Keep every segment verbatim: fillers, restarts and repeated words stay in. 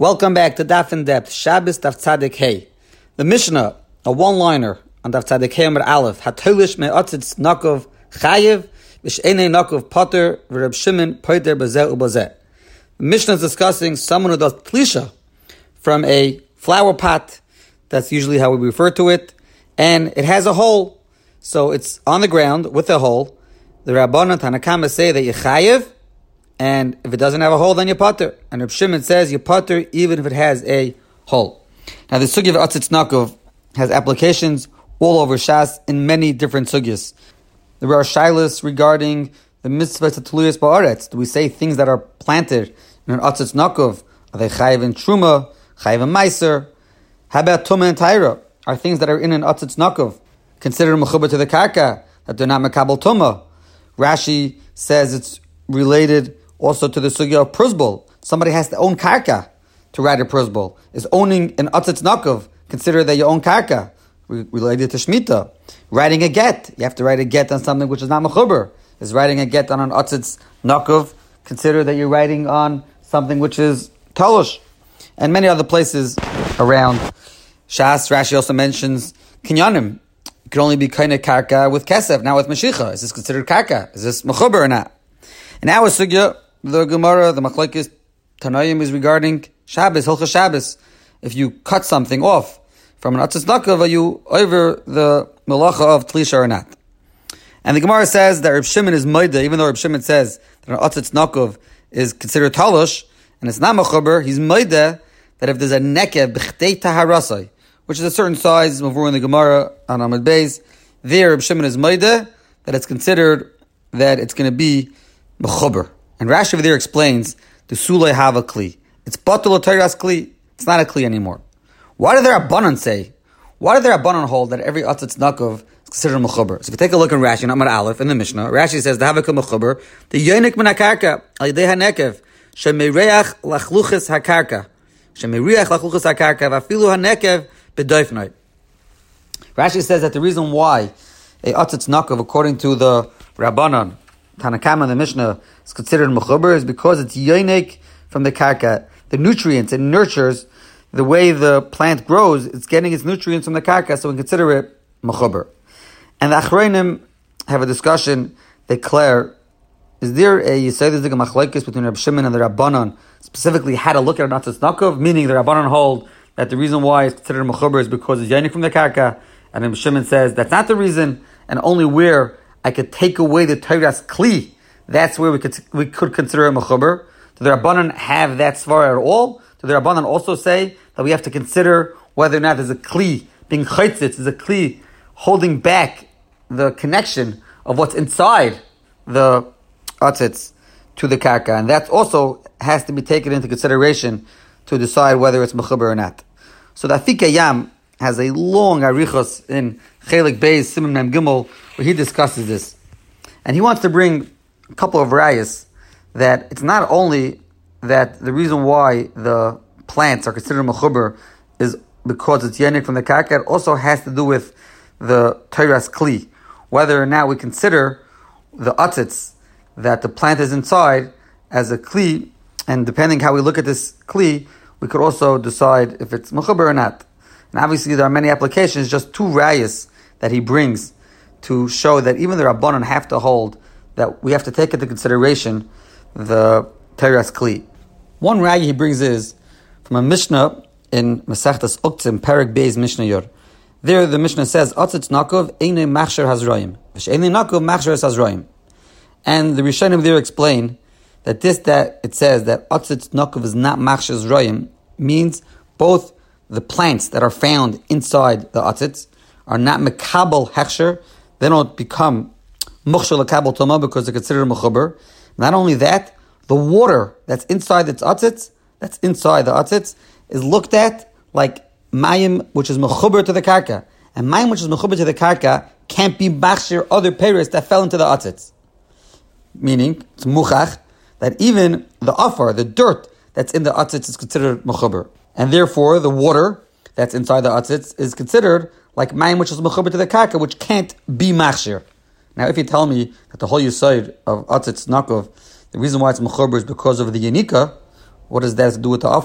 Welcome back to Daf in Depth, Shabbos Daf Tzadik Hey. The Mishnah, a one-liner on Daf Tzadik Hey Amar Aleph, Hatolish me'atzitz nakov chayev, v'she'enei nakov poter, v'Reb Shimon poter bazeh ubazeh. The Mishnah is discussing someone who does tlisha from a flower pot. That's usually how we refer to it. And it has a hole. So it's on the ground with a hole. The Rabbanan Tanakama say that you chayev, and if it doesn't have a hole, then you potter. And Reb Shimon says you potter even if it has a hole. Now the sugya of atzitz nakov has applications all over Shas in many different sugyas. There are shilas regarding the mitzvah to tuluyas ba'aretz. Do we say things that are planted in an atzitz nakov? Are they chayiv in truma, chayiv in meiser? How about tumah and taira? Are things that are in an atzitz nakov considered mechuber to the karka, that they're not mekabel tumah? Rashi says it's related also to the sugya of pruzbul. Somebody has to own karka to write a pruzbul. Is owning an atzitz nakov considered that you own karka? Related to shmita. Writing a get. You have to write a get on something which is not mechuber. Is writing a get on an atzitz nakov considered that you're writing on something which is talosh? And many other places around Shas. Rashi also mentions kinyanim. It could only be kind of karka with kesef. Now with mashicha, is this considered karka? Is this mechuber or not? In our sugya, the Gemara, the Machlokes Tanoim is regarding Shabbos, Hilchos Shabbos. If you cut something off from an atzitz nakov, are you over the melacha of tlisha or not? And the Gemara says that Reb Shimon is moida, even though Reb Shimon says that an atzitz nakov is considered talosh, and it's not mechuber, he's moida that if there's a nekev b'chtei taharasai, which is a certain size, mavur in the Gemara on Amud Beis, there Reb Shimon is moida that it's considered that it's going to be mechuber. And Rashi over there explains the sulei have a kli. It's batul oteras kli. It's not a kli anymore. Why did the Rabbanan say? Why did the Rabbanan hold that every atzitz nakov is considered mechuber? So if you take a look in Rashi, not Amar Aleph in the Mishnah, Rashi says the havaka mechuber the yonik min hakarka al yedei hanekev shemereach lachluchas hakarka shemereach lachluchas hakarka vafilu hanekev bedoifnoi. Rashi says that the reason why a atzitz nakov, according to the Rabbanan Tanakama in the Mishnah, is considered mechuber is because it's yonik from the karka. The nutrients, it nurtures the way the plant grows, it's getting its nutrients from the karka, so we consider it mechuber. And the Achronim have a discussion, they declare, is there a Yisaydizik Machlokes between Reb Shimon and the Rabbanan, specifically how to look at an atzitz nakov, meaning the Rabbanan hold that the reason why it's considered mechuber is because it's yonik from the karka, and Reb Shimon says that's not the reason, and only where I could take away the Torah's kli, that's where we could we could consider a mechuber. Do the Rabbanan have that svara at all? Do the Rabbanan also say that we have to consider whether or not there's a kli being chaitzitz, is a kli holding back the connection of what's inside the atzitz to the karka, and that also has to be taken into consideration to decide whether it's mechuber or not. So the Afik Yam has a long arichos in Chelik Beis Simon Mem Gimel where he discusses this, and he wants to bring a couple of rayas that it's not only that the reason why the plants are considered mechuber is because it's yonik from the karka, it also has to do with the Torah's kli, whether or not we consider the atzitz that the plant is inside as a kli, and depending how we look at this kli, we could also decide if it's mechuber or not. And obviously there are many applications, just two rayas that he brings to show that even the Rabbanan have to hold that we have to take into consideration the Torah's kli. One raya he brings is from a Mishnah in Masechtas Uktzim, Perek Beis Mishnah Yor. There the Mishnah says, Atzitz nakov einei machsher hazroim, v'she'einei nakov machsher hazroim. And the Rishonim there explain that this, that it says that Atzitz nakov is not machsher hazroim, means both the plants that are found inside the atzitz are not mekabel hechsher, they don't become mukhshel lekabel toma because they're considered mechuber. Not only that, the water that's inside its atzitz, that's inside the atzitz, is looked at like mayim, which is mechuber to the karka. And mayim, which is mechuber to the karka, can't be machshir other peiros that fell into the atzitz. Meaning, it's muchach, that even the afar, the dirt that's in the atzitz is considered mechuber. And therefore, the water that's inside the atzitz is considered like mayim, which is mechuber to the karka, which can't be machshir. Now, if you tell me that the whole yesod of atzitz nakov, the reason why it's mechuber is because of the yanika, what does that have to do with the offer?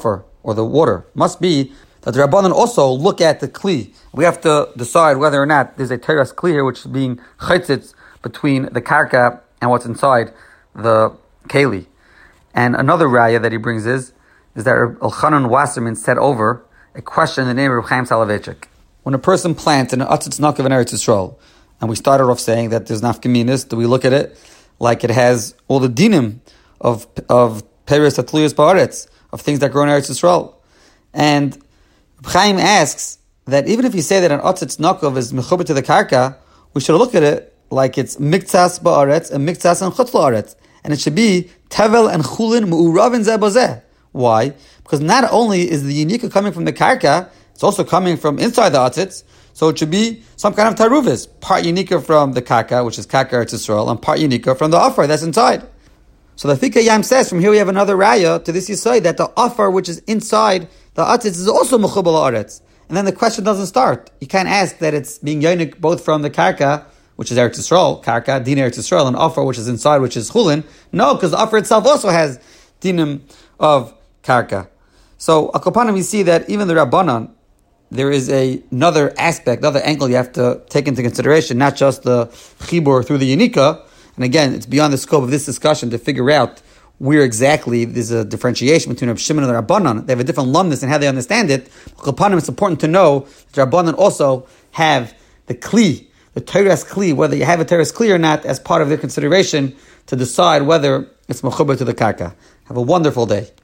or the water. Must be that the Rabbanan also look at the Kli. We have to decide whether or not there's a Teres Kli here, which is being chaitzitz between the Karka and what's inside the Keli. And another raya that he brings is, is that Elchanan Wasserman said over a question in the name of Reb Chaim Soloveitchik. When a person plants an Atzitz Nakav in Eretz Yisrael, and we started off saying that there's nafkaminas, do we look at it like it has all the dinim of of Peres Atluyas Ba'aretz, of things that grow in Eretz Yisrael? And Reb Chaim asks that even if you say that an Atzitz Nakav is mechuber to the Karka, we should look at it like it's Miktsas Ba'aretz and Miktsas and Chutz La'aretz. And it should be Tevel and Chulin Mu'uravin Zeh Bozeh. Why? Because not only is the Yunika coming from the Karka, it's also coming from inside the Atzitz, so it should be some kind of Taruvis. Part Yunika from the Karka, which is Karka Eretz Yisrael, and part Yunika from the Afar that's inside. So the Fikha Yam says, from here we have another raya to this Yisai, that the Afar, which is inside the Atzitz, is also Mechubal Haaretz. And then the question doesn't start. You can't ask that it's being Yonik both from the Karka, which is Eretz Yisrael, Karka, Din Eretz Yisrael, and Afar, which is inside, which is Chulin. No, because the Afar itself also has Dinim of Karka. So, Akopanim, we see that even the Rabbanan, there is a, another aspect, another angle you have to take into consideration, not just the Chibur through the Yunika. And again, it's beyond the scope of this discussion to figure out where exactly there's a differentiation between Reb Shimon and the Rabbanan. They have a different lumness in how they understand it. Akopanim, it's important to know that the Rabbanan also have the Kli, the Teres Kli, whether you have a Teres Kli or not, as part of their consideration to decide whether it's mechuber to the Karka. Have a wonderful day.